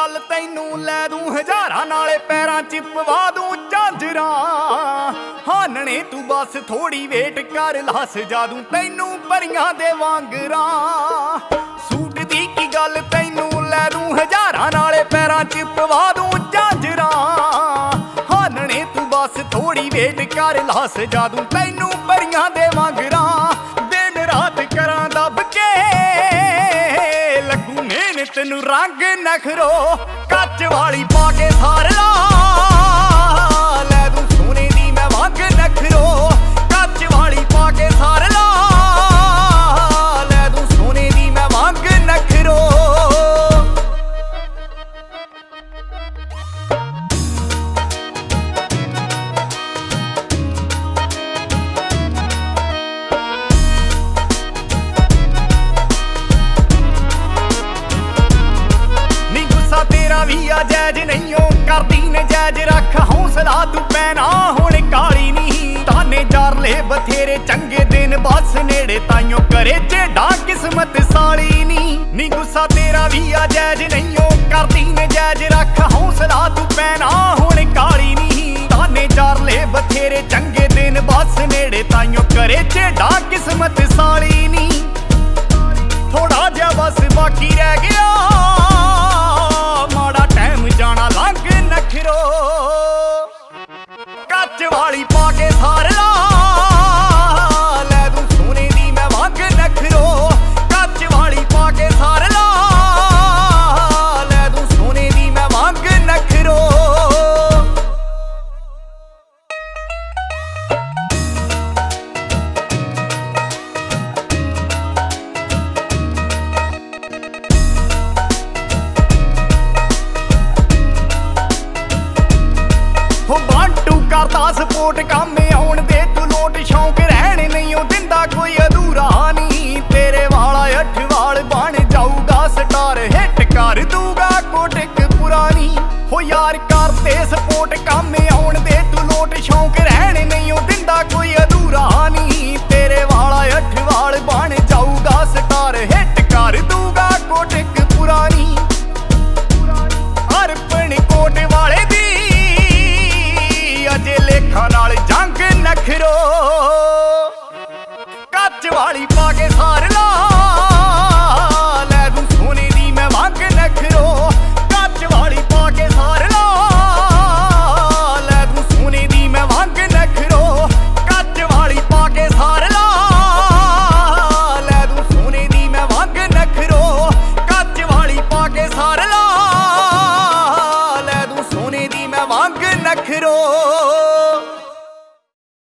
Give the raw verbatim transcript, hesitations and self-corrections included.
गल तैनू लै दूं हजारां नाले पैरां च पवा दूं झांजरां। हानने तू बस थोड़ी वेट कर ला सजा दूं तैनू परियां दे वांगरां। सूट दी की गल तैनू लै दूं हजारां नाले पैरां च पवा दूं झांजरां। हानने तू बस थोड़ी वेट कर ला सजा दूं तैनू परियां दे वांगरां। दिन रात करां दब के लगू मेहनत नू रंग नखरो कच वाली पा के सार ला लै दूं सोने दी मैं वंग नखरो। कच वाली पा के सार ला लै दूं सोने दी मैं वंग नखरो। तेरा भी आ जैज नहीं हो करदी ने जैज रख हौसला तू पैना हुण काली नहीं। ताने जार ले बथेरे चंगे दिन बस नेड़े ताइयों करे जेड़ा किस्मत साली नी। नी गुस्सा तेरा भी आ जैज नहीं हो करदी ने जैज रख हौसला तू पैना हुण काली नहीं। ताने जार ले बथेरे चंगे दिन बस नेड़े ताइयों करे जेड़ा किस्मत साली नी। थोड़ा जा बस बाकी रह गया जाना लंघ नखरो। कच वाली पा के सार ला लै दूं सोने दी मैं वंग नखरो। कच वाली पा के सार ला लै दूं सोने दी मैं वंग नखरो। करता सपोर्ट काम